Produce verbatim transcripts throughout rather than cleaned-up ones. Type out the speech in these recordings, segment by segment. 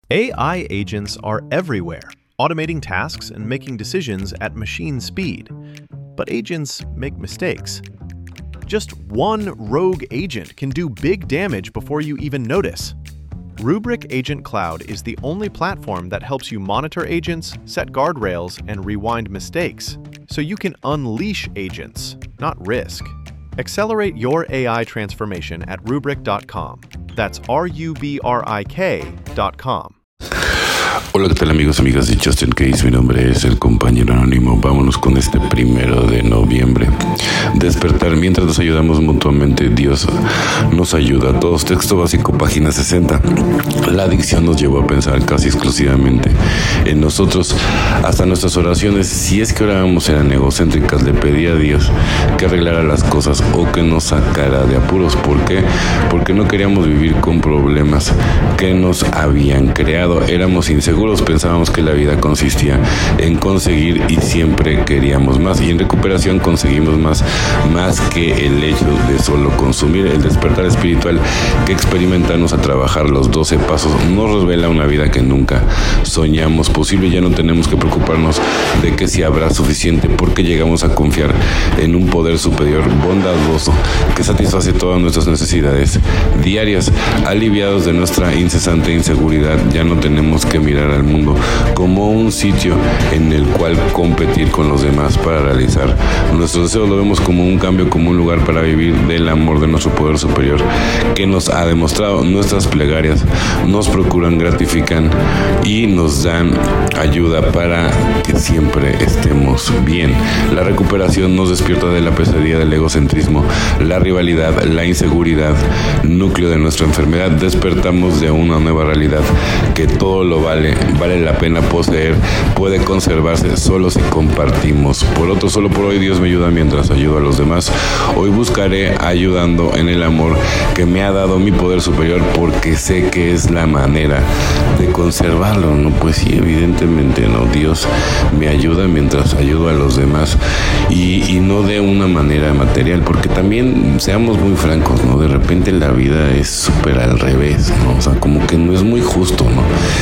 A I agents are everywhere, automating tasks and making decisions at machine speed. But agents make mistakes. Just one rogue agent can do big damage before you even notice. Rubrik Agent Cloud is the only platform that helps you monitor agents, set guardrails, and rewind mistakes, so you can unleash agents, not risk. Accelerate your A I transformation at rubrik dot com. That's R U B R I K dot com. Hola, ¿qué tal amigos, amigas de Justin Case? Mi nombre es el compañero anónimo. Vámonos con este primero de noviembre. Despertar mientras nos ayudamos mutuamente. Dios nos ayuda a todos. Texto básico, página sesenta. La adicción nos llevó a pensar casi exclusivamente en nosotros. Hasta nuestras oraciones, si es que orábamos, eran egocéntricas. Le pedí a Dios que arreglara las cosas o que nos sacara de apuros. ¿Por qué? Porque no queríamos vivir con problemas que nos habían creado. Éramos inseguros. Pensábamos que la vida consistía en conseguir y siempre queríamos más, y en recuperación conseguimos más, más que el hecho de solo consumir. El despertar espiritual que experimentamos a trabajar los doce pasos nos revela una vida que nunca soñamos posible. Ya no tenemos que preocuparnos de que si habrá suficiente, porque llegamos a confiar en un poder superior bondadoso que satisface todas nuestras necesidades diarias. Aliviados de nuestra incesante inseguridad, ya no tenemos que mirar al mundo como un sitio en el cual competir con los demás para realizar nuestros deseos. Lo vemos como un cambio, como un lugar para vivir del amor de nuestro poder superior que nos ha demostrado. Nuestras plegarias nos procuran, gratifican y nos dan ayuda para que siempre estemos bien. La recuperación nos despierta de la pesadilla del egocentrismo, la rivalidad, la inseguridad, núcleo de nuestra enfermedad. Despertamos de una nueva realidad, que todo lo vale, vale la pena poseer, puede conservarse solo si compartimos. Por otro, solo por hoy Dios me ayuda mientras ayudo a los demás. Hoy buscaré ayudando en el amor que me ha dado mi poder superior, porque sé que es la manera de conservarlo. No, pues sí, evidentemente no. Dios me ayuda mientras ayudo a los demás, y, y no de una manera material, porque también seamos muy francos, ¿no? De repente la vida es súper al revés, ¿no? O sea, como que no es muy justo, ¿no?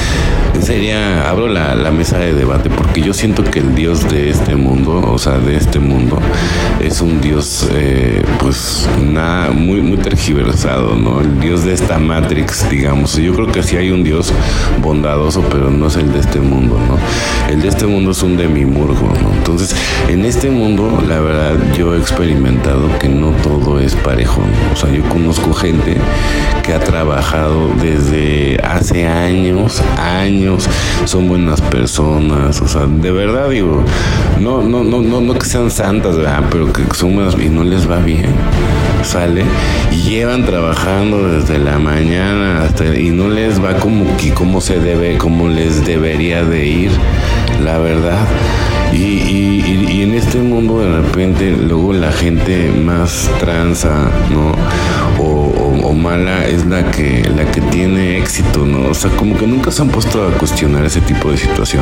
Sería, abro la, la mesa de debate, porque yo siento que el Dios de este mundo, o sea, de este mundo, es un Dios, eh, pues, nada, muy, muy tergiversado, ¿no? El Dios de esta Matrix, digamos. Yo creo que sí hay un Dios bondadoso, pero no es el de este mundo, ¿no? El de este mundo es un demimurgo, ¿no? Entonces, en este mundo, la verdad, yo he experimentado que no todo es parejo, ¿no? O sea, yo conozco gente que ha trabajado desde hace años, años, son buenas personas, o sea, de verdad digo, no, no, no, no, no que sean santas, ¿verdad? Pero que son buenas y no les va bien, sale, y llevan trabajando desde la mañana hasta, y no les va como que como se debe, como les debería de ir, la verdad. Y, y, y en este mundo de repente luego la gente más tranza, ¿no? O, o, o mala es la que la que tiene éxito, ¿no? O sea, como que nunca se han puesto a cuestionar ese tipo de situación,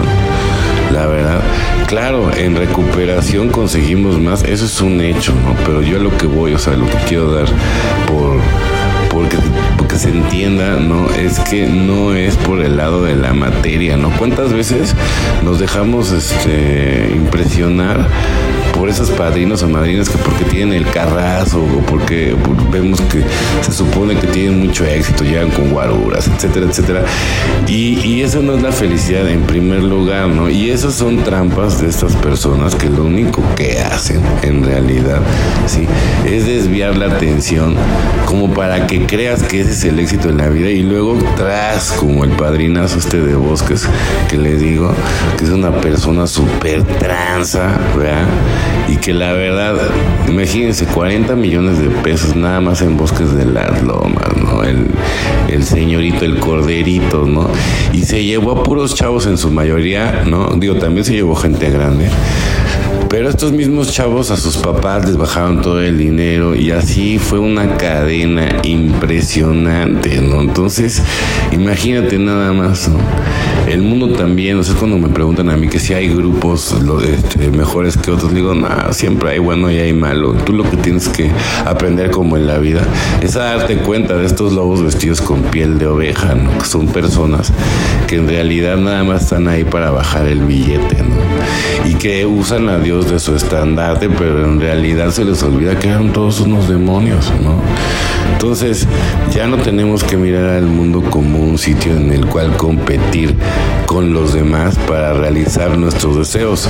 la verdad. Claro, en recuperación conseguimos más, eso es un hecho, ¿no? Pero yo a lo que voy, o sea, lo que quiero dar por... Porque, porque se entienda, ¿no? Es que no es por el lado de la materia, ¿no? ¿Cuántas veces nos dejamos este, impresionar por esos padrinos o madrinas que porque tienen el carrazo o porque vemos que se supone que tienen mucho éxito, llegan con guaruras, etcétera, etcétera? Y, y eso no es la felicidad en primer lugar, ¿no? Y esas son trampas de estas personas que lo único que hacen en realidad, ¿sí? Es desviar la atención como para que creas que ese es el éxito en la vida, y luego tras, como el padrinazo este de Bosques, que les digo que es una persona súper tranza, ¿verdad? Y que la verdad, imagínense, cuarenta millones de pesos nada más en Bosques de las Lomas, ¿no? El, el señorito, el corderito, ¿no? Y se llevó a puros chavos en su mayoría, ¿no? Digo, también se llevó gente grande. Pero estos mismos chavos a sus papás les bajaron todo el dinero, y así fue una cadena impresionante, ¿no? Entonces, imagínate nada más, ¿no? el mundo también, o sea, cuando me preguntan a mí que si hay grupos lo, este, mejores que otros, digo, no, siempre hay bueno y hay malo. Tú lo que tienes que aprender como en la vida es a darte cuenta de estos lobos vestidos con piel de oveja, ¿no? Que son personas que en realidad nada más están ahí para bajar el billete, ¿no? Y que usan a Dios de su estandarte, pero en realidad se les olvida que eran todos unos demonios, ¿no? Entonces ya no tenemos que mirar al mundo como un sitio en el cual competir con los demás para realizar nuestros deseos.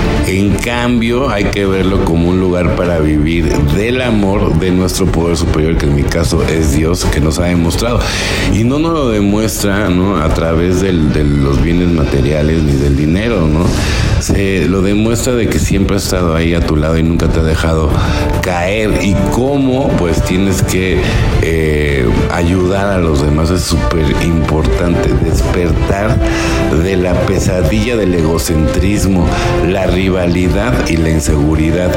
En cambio, hay que verlo como un lugar para vivir del amor de nuestro poder superior, que en mi caso es Dios, que nos ha demostrado. Y no nos lo demuestra, ¿no?, a través del, de los bienes materiales ni del dinero, ¿no? Se lo demuestra de que siempre ha estado ahí a tu lado y nunca te ha dejado caer. Y cómo, pues tienes que eh, ayudar a los demás. Es súper importante despertar de la pesadilla del egocentrismo, la rivalidad y la inseguridad,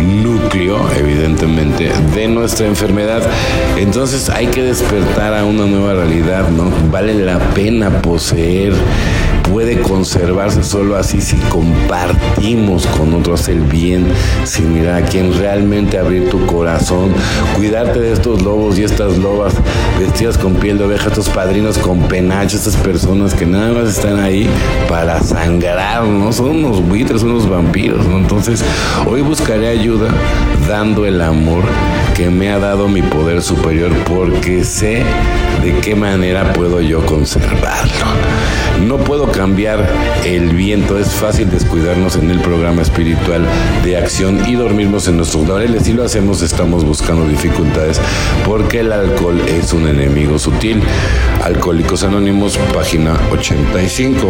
núcleo evidentemente de nuestra enfermedad. Entonces hay que despertar a una nueva realidad, ¿no? Vale la pena poseer, puede conservarse solo así si compartimos con otros el bien, sin mirar a quién, realmente abrir tu corazón, cuidarte de estos lobos y estas lobas vestidas con piel de oveja, estos padrinos con penacho, estas personas que nada más están ahí para sangrar, ¿no? Son unos buitres, unos vampiros, ¿no? Entonces hoy buscaré ayuda dando el amor que me ha dado mi poder superior, porque sé de qué manera puedo yo conservarlo. No puedo cambiar el viento, es fácil descuidarnos en el programa espiritual de acción y dormirnos en nuestros laureles. Si lo hacemos, estamos buscando dificultades, porque el alcohol es un enemigo sutil. Alcohólicos Anónimos, página ochenta y cinco.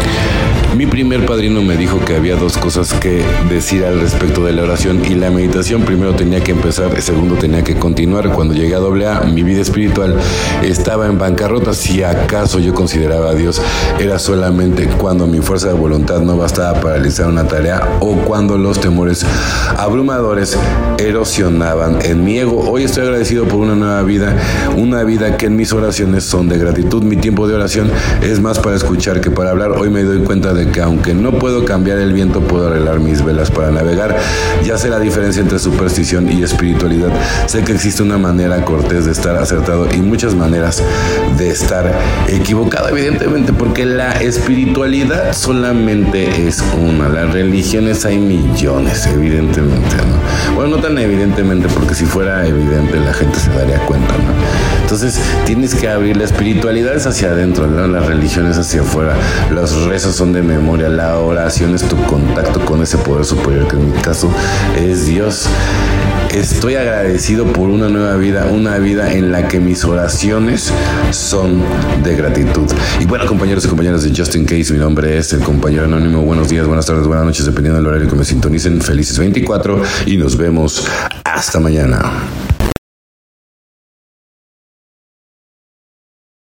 Mi primer padrino me dijo que había dos cosas que decir al respecto de la oración y la meditación. Primero tenía que empezar, segundo tenía que continuar. Cuando llegué a doble A, mi vida espiritual estaba en bancarrota. Si acaso yo consideraba a Dios, era solamente cuando mi fuerza de voluntad no bastaba para realizar una tarea o cuando los temores abrumadores erosionaban en mi ego. Hoy estoy agradecido por una nueva vida, una vida que en mis oraciones son de gratitud. Mi tiempo de oración es más para escuchar que para hablar. Hoy me doy cuenta de que aunque no puedo cambiar el viento, puedo arreglar mis velas para navegar. Ya sé la diferencia entre superstición y espiritualidad. Sé que existe una manera cortés de estar acertado y muchas maneras de estar equivocado, evidentemente, porque la espiritualidad solamente es una. Las religiones hay millones, evidentemente, ¿no? Bueno, no tan evidentemente, porque si fuera evidente la gente se daría cuenta, ¿no? Entonces tienes que abrir. La espiritualidad es hacia adentro, ¿no? Las religiones hacia afuera. Los rezos son de memoria, la oración es tu contacto con ese poder superior, que en mi caso es Dios. Estoy agradecido por una nueva vida, una vida en la que mis oraciones son de gratitud. Y bueno, compañeros y compañeras de Just In Case, mi nombre es el compañero anónimo. Buenos días, buenas tardes, buenas noches, dependiendo del horario que me sintonicen. Felices veinticuatro y nos vemos hasta mañana.